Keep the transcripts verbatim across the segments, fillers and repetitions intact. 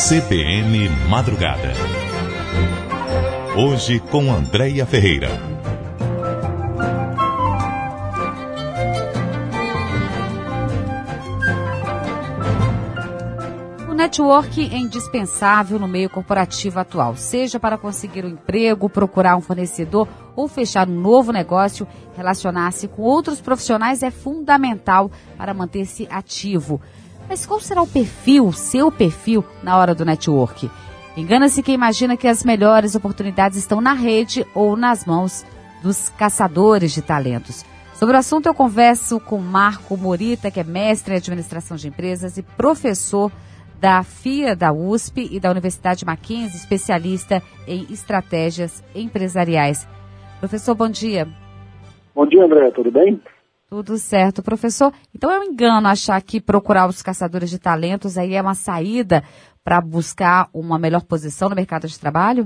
C B N Madrugada. Hoje com Andréia Ferreira. O network é indispensável no meio corporativo atual, seja para conseguir um emprego, procurar um fornecedor ou fechar um novo negócio. Relacionar-se com outros profissionais é fundamental para manter-se ativo. Mas qual será o perfil, o seu perfil, na hora do network? Engana-se quem imagina que as melhores oportunidades estão na rede ou nas mãos dos caçadores de talentos. Sobre o assunto eu converso com Marco Morita, que é mestre em administração de empresas e professor da F I A da U S P e da Universidade Mackenzie, especialista em estratégias empresariais. Professor, bom dia. Bom dia, André, tudo bem? Tudo certo, professor. Então é um engano achar que procurar os caçadores de talentos aí é uma saída para buscar uma melhor posição no mercado de trabalho?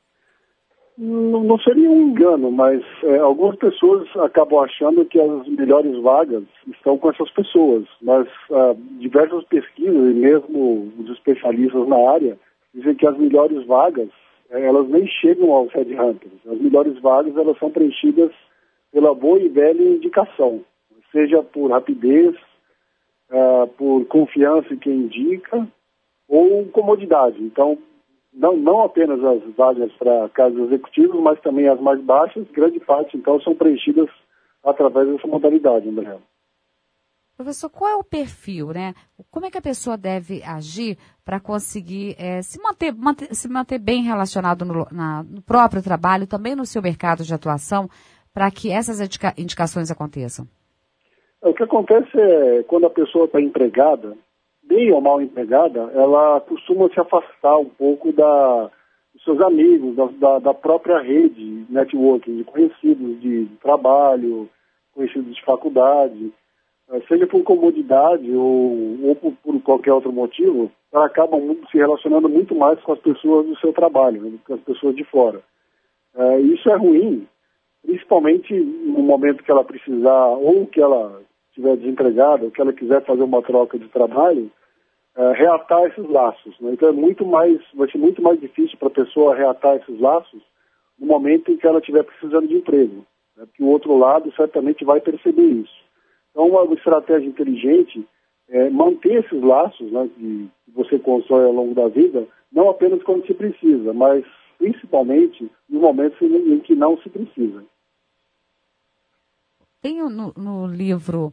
Não, não seria um engano, mas é, algumas pessoas acabam achando que as melhores vagas estão com essas pessoas. Mas ah, diversas pesquisas, e mesmo os especialistas na área, dizem que as melhores vagas, elas nem chegam aos headhunters. As melhores vagas, elas são preenchidas pela boa e velha indicação, seja por rapidez, uh, por confiança em quem indica, ou comodidade. Então, não, não apenas as vagas para cargos executivos, mas também as mais baixas, grande parte, então, são preenchidas através dessa modalidade, André. Professor, qual é o perfil, né? Como é que a pessoa deve agir para conseguir é, se, manter, manter, se manter bem relacionado no, na, no próprio trabalho, também no seu mercado de atuação, para que essas indica, indicações aconteçam? O que acontece é, quando a pessoa está empregada, bem ou mal empregada, ela costuma se afastar um pouco da, dos seus amigos, da, da, da própria rede networking, de conhecidos de trabalho, conhecidos de faculdade, seja por comodidade ou, ou por, por qualquer outro motivo, ela acaba se relacionando muito mais com as pessoas do seu trabalho, né, com as pessoas de fora. É, isso é ruim, principalmente no momento que ela precisar, ou que ela estiver desempregada, ou que ela quiser fazer uma troca de trabalho, é, reatar esses laços. Né? Então é muito mais, vai ser muito mais difícil para a pessoa reatar esses laços no momento em que ela estiver precisando de emprego. Né? Porque o outro lado certamente vai perceber isso. Então uma estratégia inteligente é manter esses laços, né, que você constrói ao longo da vida, não apenas quando se precisa, mas principalmente nos momentos em que não se precisa. Tem no, no livro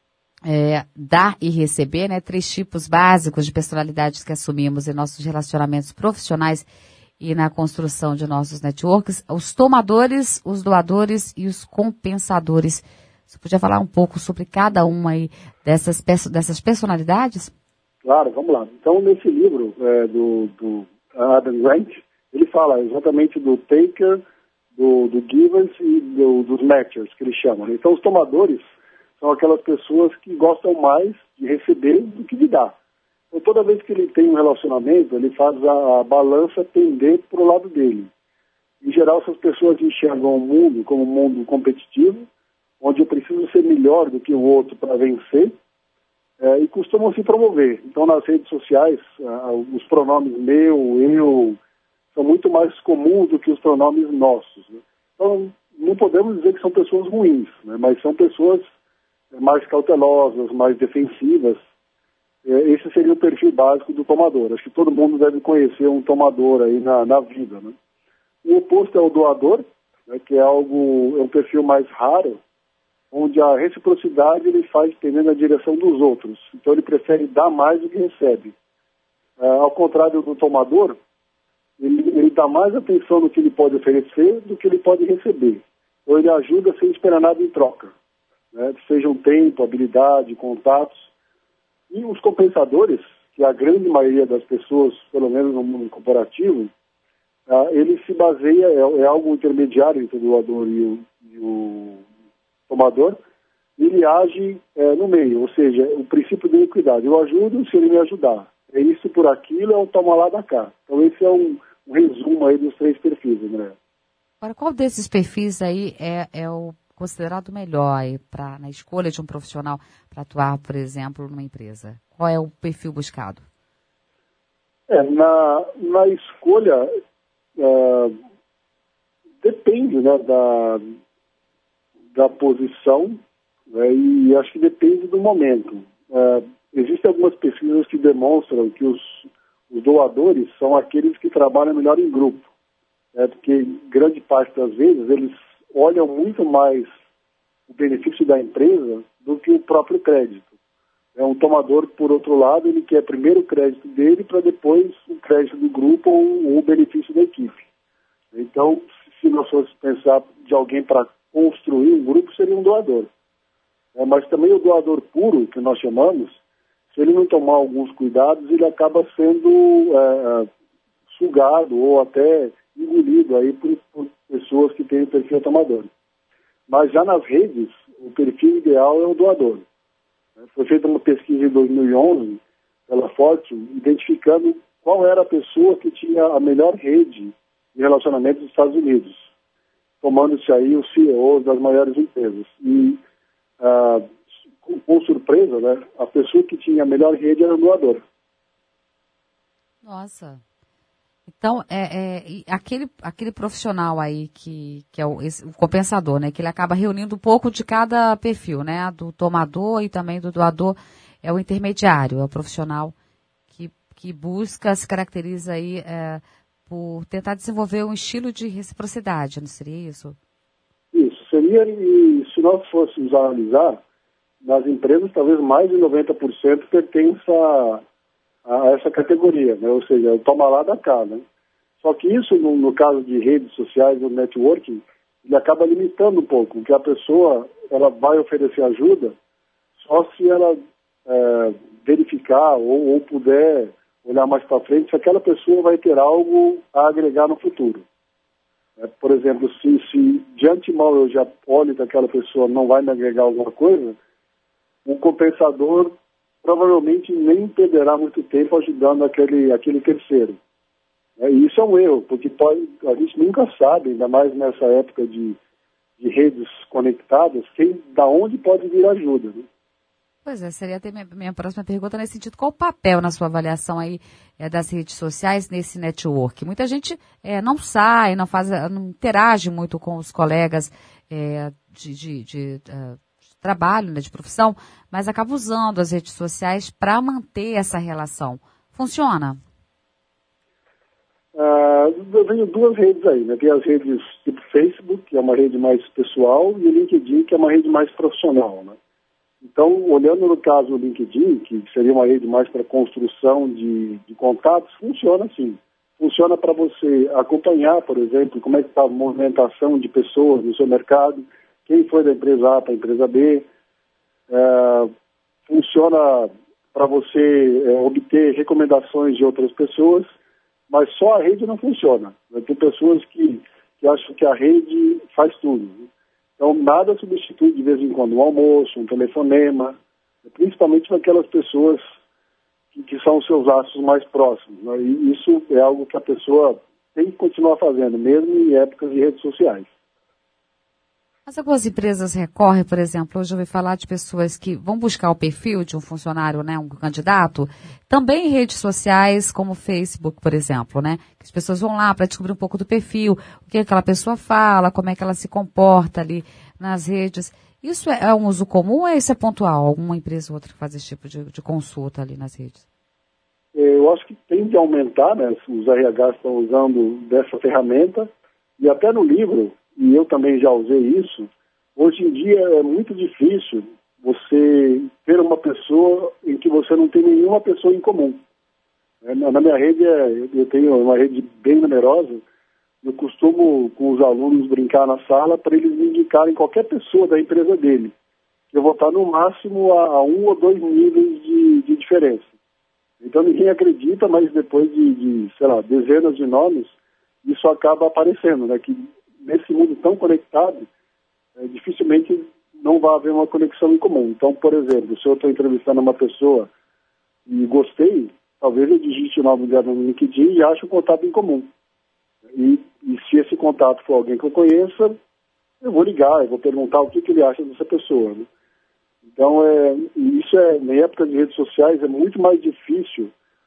é, Dar e Receber, né, três tipos básicos de personalidades que assumimos em nossos relacionamentos profissionais e na construção de nossos networks: os tomadores, os doadores e os compensadores. Você podia falar um pouco sobre cada uma aí dessas, dessas personalidades? Claro, vamos lá. Então, nesse livro é, do, do Adam Grant, ele fala exatamente do taker, do, do givers e do, dos matchers, que ele chama. Então, os tomadores são aquelas pessoas que gostam mais de receber do que de dar. Então, toda vez que ele tem um relacionamento, ele faz a, a balança tender para o lado dele. Em geral, essas pessoas enxergam o mundo como um mundo competitivo, onde eu preciso ser melhor do que o outro para vencer, é, e costumam se promover. Então, nas redes sociais, ah, os pronomes meu, eu, são muito mais comuns do que os pronomes nossos. Né? Então, não podemos dizer que são pessoas ruins, né? Mas são pessoas mais cautelosas, mais defensivas. É, esse seria o perfil básico do tomador. Acho que todo mundo deve conhecer um tomador aí na, na vida. Né? O oposto é o doador, né, que é algo, é um perfil mais raro, onde a reciprocidade ele faz tender na direção dos outros. Então ele prefere dar mais do que recebe. É, ao contrário do tomador, ele, ele dá mais atenção no que ele pode oferecer do que ele pode receber. Então ele ajuda sem esperar nada em troca. Né? Seja um tempo, habilidade, contatos. E os compensadores, que a grande maioria das pessoas, pelo menos no mundo corporativo, uh, ele se baseia, é, é algo intermediário entre o doador e o, e o tomador, ele age é, no meio, ou seja, o princípio de equidade. Eu ajudo se ele me ajudar. É isso por aquilo, é um toma lá da cá. Então esse é um, um resumo aí dos três perfis, André. Agora, qual desses perfis aí é, é o considerado melhor aí pra, na escolha de um profissional para atuar, por exemplo, numa empresa? Qual é o perfil buscado? É, na, na escolha, uh, depende, né, da, da posição, né, e acho que depende do momento. Uh, existem algumas pesquisas que demonstram que os, os doadores são aqueles que trabalham melhor em grupo, né, porque grande parte das vezes eles olham muito mais o benefício da empresa do que o próprio crédito. É um tomador, por outro lado, ele quer primeiro o crédito dele para depois o crédito do grupo ou, ou o benefício da equipe. Então, se nós fosse pensar de alguém para construir um grupo, seria um doador. É, mas também o doador puro, que nós chamamos, se ele não tomar alguns cuidados, ele acaba sendo é, sugado ou até engolido aí por, por pessoas que têm o perfil tomador. Mas já nas redes, o perfil ideal é o doador. Foi feita uma pesquisa em dois mil e onze pela Fortune, identificando qual era a pessoa que tinha a melhor rede de relacionamento dos Estados Unidos, tomando-se aí os C E Os das maiores empresas. E, ah, com, com surpresa, né, a pessoa que tinha a melhor rede era o doador. Nossa. Então, é, é, aquele, aquele profissional aí que, que é o, esse, o compensador, né? Que ele acaba reunindo um pouco de cada perfil, né? Do tomador e também do doador, é o intermediário, é o profissional que, que busca, se caracteriza aí é, por tentar desenvolver um estilo de reciprocidade, não seria isso? Isso, seria, e se nós fôssemos analisar, nas empresas talvez mais de noventa por cento pertence a a essa categoria, né? Ou seja, o toma lá da cá, né? Só que isso, no, no caso de redes sociais ou networking, ele acaba limitando um pouco, porque a pessoa ela vai oferecer ajuda só se ela é, verificar ou, ou puder olhar mais para frente se aquela pessoa vai ter algo a agregar no futuro. É, por exemplo, se, se de antemão eu já olho que aquela pessoa não vai me agregar alguma coisa, o compensador provavelmente nem perderá muito tempo ajudando aquele, aquele terceiro. É, e isso é um erro, porque pode, a gente nunca sabe, ainda mais nessa época de, de redes conectadas, quem, da onde pode vir ajuda. Né? Pois é, seria até minha, minha próxima pergunta nesse sentido. Qual o papel na sua avaliação aí é, das redes sociais nesse network? Muita gente é, não sai, não faz, não interage muito com os colegas é, de, de, de uh, trabalho, né, de profissão, mas acaba usando as redes sociais para manter essa relação. Funciona? Uh, eu tenho duas redes aí, né? Tem as redes tipo Facebook, que é uma rede mais pessoal, e o LinkedIn, que é uma rede mais profissional, né? Então, olhando no caso do LinkedIn, que seria uma rede mais para construção de, de contatos, funciona assim. Funciona para você acompanhar, por exemplo, como é que está a movimentação de pessoas no seu mercado, quem foi da empresa A para a empresa B. É, funciona para você é, obter recomendações de outras pessoas, mas só a rede não funciona. Tem pessoas que, que acham que a rede faz tudo. Então, nada substitui de vez em quando um almoço, um telefonema, principalmente para aquelas pessoas que, que são os seus laços mais próximos. Né? E isso é algo que a pessoa tem que continuar fazendo, mesmo em épocas de redes sociais. Mas algumas empresas recorrem, por exemplo, hoje eu ouvi falar de pessoas que vão buscar o perfil de um funcionário, né, um candidato, também em redes sociais como o Facebook, por exemplo, né? Que as pessoas vão lá para descobrir um pouco do perfil, o que aquela pessoa fala, como é que ela se comporta ali nas redes. Isso é um uso comum ou isso é pontual? Alguma empresa ou outra que faz esse tipo de, de consulta ali nas redes? Eu acho que tem de aumentar, né? Os R Hs estão usando dessa ferramenta e até no livro, e eu também já usei isso, hoje em dia é muito difícil você ter uma pessoa em que você não tem nenhuma pessoa em comum. Na minha rede, eu tenho uma rede bem numerosa, eu costumo com os alunos brincar na sala para eles me indicarem qualquer pessoa da empresa dele. Eu vou estar no máximo a, a um ou dois níveis de, de diferença. Então ninguém acredita, mas depois de, de, sei lá, dezenas de nomes, isso acaba aparecendo, né? Que nesse mundo tão conectado, é, dificilmente não vai haver uma conexão em comum. Então, por exemplo, se eu estou entrevistando uma pessoa e gostei, talvez eu digite o nome dela no LinkedIn e ache um contato em comum. E, e se esse contato for alguém que eu conheça, eu vou ligar, eu vou perguntar o que, que ele acha dessa pessoa. Né? Então, é, isso é, na época de redes sociais, é muito mais difícil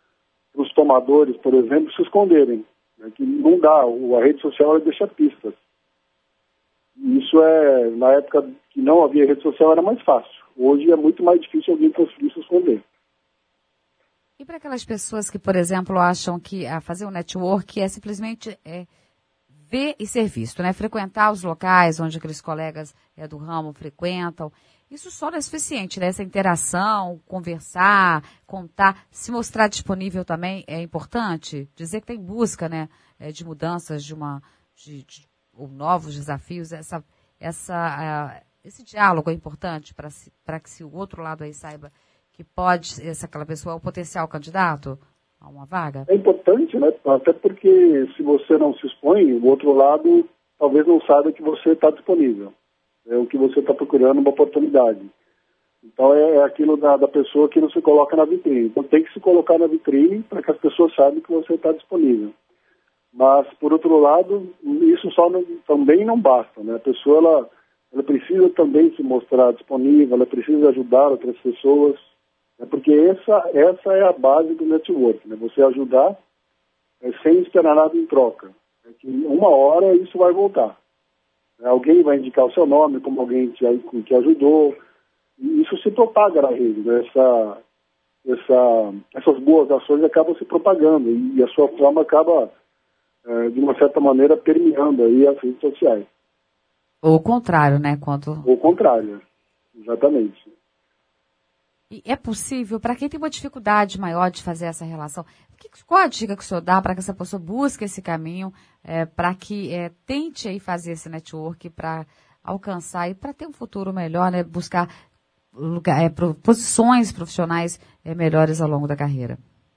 para os tomadores, por exemplo, se esconderem. Né? Que não dá, a rede social ela deixa pistas. Isso é, na época que não havia rede social, era mais fácil. Hoje é muito mais difícil alguém conseguir se esconder. E para aquelas pessoas que, por exemplo, acham que a fazer um network é simplesmente é, ver e ser visto, né? Frequentar os locais onde aqueles colegas é, do ramo frequentam. Isso só não é suficiente, né? Essa interação, conversar, contar, se mostrar disponível também é importante. Dizer que tem busca, né, é, de mudanças, de uma, de, de, ou novos desafios. Essa, essa, uh, esse diálogo é importante para si, para que se o outro lado aí saiba que pode, essa aquela pessoa é o potencial candidato a uma vaga. É importante, né? Até porque se você não se expõe, o outro lado talvez não saiba que você está disponível. É o que você está procurando, uma oportunidade. Então é, é aquilo da, da pessoa que não se coloca na vitrine. Então tem que se colocar na vitrine para que as pessoas saibam que você está disponível. Mas, por outro lado, isso só não, também não basta, né? A pessoa, ela, ela precisa também se mostrar disponível, ela precisa ajudar outras pessoas, né? Porque essa, essa é a base do network, né? Você ajudar é, sem esperar nada em troca. É que uma hora isso vai voltar. Alguém vai indicar o seu nome como alguém que, que ajudou. E isso se propaga na rede. Né? Essa, essa, essas boas ações acabam se propagando e a sua fama acaba, é, de uma certa maneira, permeando aí as redes sociais. Ou o contrário, né? Quando... Ou o contrário, exatamente. E é possível, para quem tem uma dificuldade maior de fazer essa relação, que, qual a dica que o senhor dá para que essa pessoa busque esse caminho, é, para que é, tente aí fazer esse network para alcançar e para ter um futuro melhor, né? Buscar lugar, é, posições profissionais é, melhores ao longo da carreira?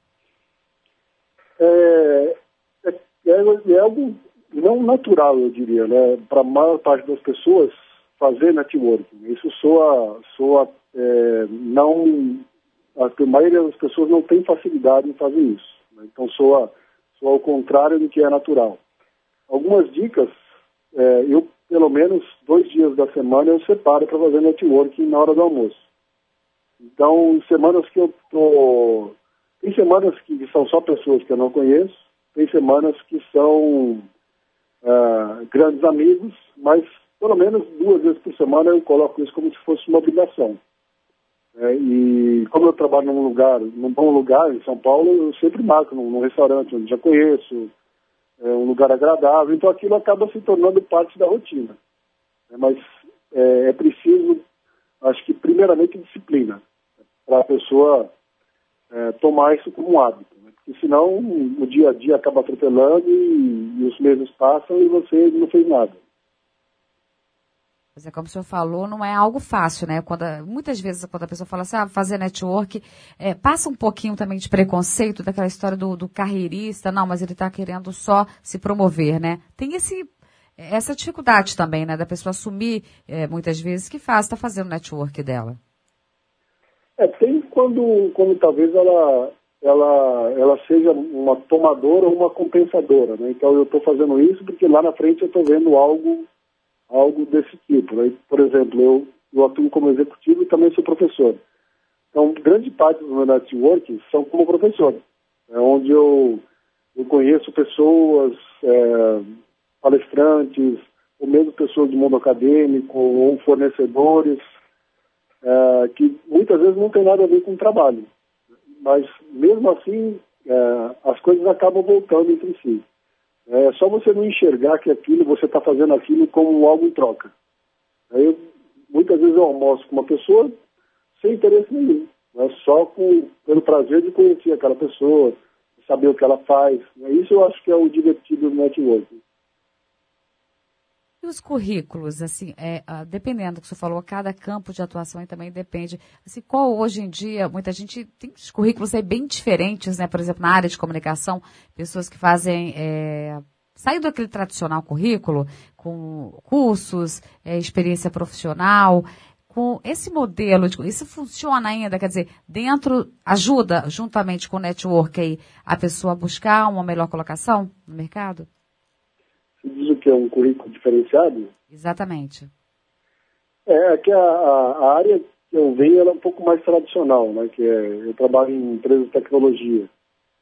É, é, é algo não natural, eu diria, né? Para a maior parte das pessoas fazer networking. Isso soa, soa é, não... A maioria das pessoas não tem facilidade em fazer isso. Né? Então, soa, soa ao contrário do que é natural. Algumas dicas, é, eu, pelo menos, dois dias da semana eu separo para fazer networking na hora do almoço. Então, semanas que eu tô... Tem semanas que são só pessoas que eu não conheço, tem semanas que são uh, grandes amigos, mas pelo menos duas vezes por semana eu coloco isso como se fosse uma obrigação. É, e como eu trabalho num lugar, num bom lugar em São Paulo, eu sempre marco num, num restaurante onde já conheço, é um lugar agradável, então aquilo acaba se tornando parte da rotina. É, mas é, é preciso, acho que primeiramente disciplina, para a pessoa é, tomar isso como um hábito, né? Porque senão o dia a dia acaba atropelando e, e os meses passam e você não fez nada. Mas é como o senhor falou, não é algo fácil, né? Quando, muitas vezes, quando a pessoa fala assim, ah, fazer network, é, passa um pouquinho também de preconceito daquela história do, do carreirista, não, mas ele está querendo só se promover, né? Tem esse, essa dificuldade também, né? Da pessoa assumir, é, muitas vezes, que faz, está fazendo network dela. É, tem quando, quando talvez ela, ela, ela seja uma tomadora ou uma compensadora, né? Então eu estou fazendo isso porque lá na frente eu estou vendo algo algo desse tipo. Né? Por exemplo, eu, eu atuo como executivo e também sou professor. Então, grande parte dos meus networking são como professor, é onde eu, eu conheço pessoas, é, palestrantes, ou mesmo pessoas do mundo acadêmico, ou fornecedores, é, que muitas vezes não tem nada a ver com o trabalho. Mas, mesmo assim, é, as coisas acabam voltando entre si. É só você não enxergar que aquilo, você está fazendo aquilo como algo em troca. Aí, muitas vezes eu almoço com uma pessoa sem interesse nenhum, né? Só com, pelo prazer de conhecer aquela pessoa, de saber o que ela faz. Né? Isso eu acho que é o divertido do networking. E os currículos, assim, é, uh, dependendo do que você falou, cada campo de atuação aí também depende. Assim, qual hoje em dia, muita gente tem os currículos aí bem diferentes, né? Por exemplo, na área de comunicação, pessoas que fazem, é, saindo daquele tradicional currículo, com cursos, é, experiência profissional, com esse modelo, de, isso funciona ainda, quer dizer, dentro, ajuda, juntamente com o network aí, a pessoa a buscar uma melhor colocação no mercado? Você diz o que é um currículo diferenciado? Exatamente. É, que a, a área que eu venho ela é um pouco mais tradicional, né? Que é, eu trabalho em empresas de tecnologia.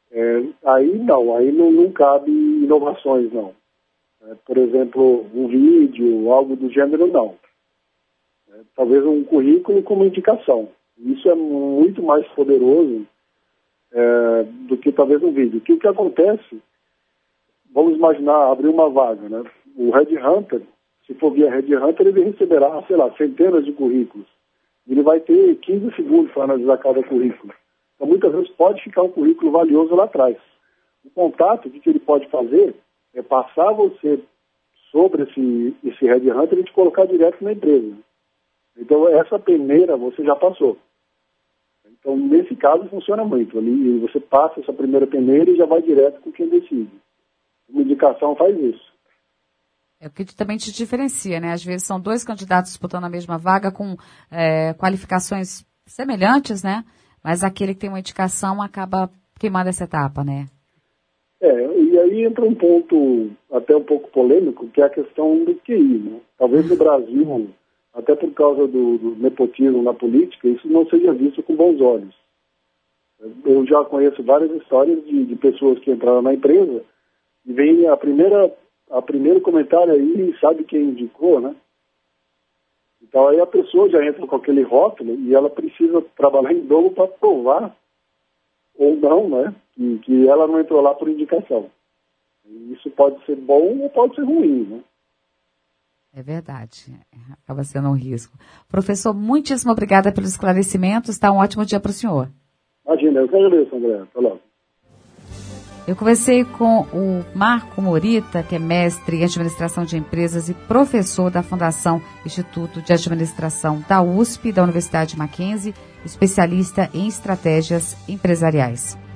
É, aí não, aí não, não cabe inovações, não. É, por exemplo, um vídeo, algo do gênero, não. É, talvez um currículo como indicação. Isso é muito mais poderoso é, do que talvez um vídeo. Que o que acontece, vamos imaginar, abrir uma vaga, né? O Headhunter, se for via Headhunter, ele receberá, sei lá, centenas de currículos. Ele vai ter quinze segundos para analisar cada currículo. Então, muitas vezes pode ficar um currículo valioso lá atrás. O contato, o que ele pode fazer é passar você sobre esse, esse Headhunter e te colocar direto na empresa. Então, essa peneira você já passou. Então, nesse caso, funciona muito. Ali, você passa essa primeira peneira e já vai direto com quem decide. Uma indicação faz isso. É o que também te diferencia, né? Às vezes são dois candidatos disputando a mesma vaga com é, qualificações semelhantes, né? Mas aquele que tem uma indicação acaba queimando essa etapa, né? É, e aí entra um ponto até um pouco polêmico, que é a questão do Q I, né? Talvez no Brasil, até por causa do, do nepotismo na política, isso não seja visto com bons olhos. Eu já conheço várias histórias de, de pessoas que entraram na empresa e vem a primeira, a primeiro comentário aí, sabe quem indicou, né? Então aí a pessoa já entra com aquele rótulo e ela precisa trabalhar em dobro para provar, ou não, né? Que, que ela não entrou lá por indicação. E isso pode ser bom ou pode ser ruim, né? É verdade, acaba sendo um risco. Professor, muitíssimo obrigada pelos esclarecimentos, tá? Um ótimo dia para o senhor. Imagina, eu que agradeço, André. Até logo. Eu conversei com o Marco Morita, que é mestre em administração de empresas e professor da Fundação Instituto de Administração da U S P, da Universidade Mackenzie, especialista em estratégias empresariais.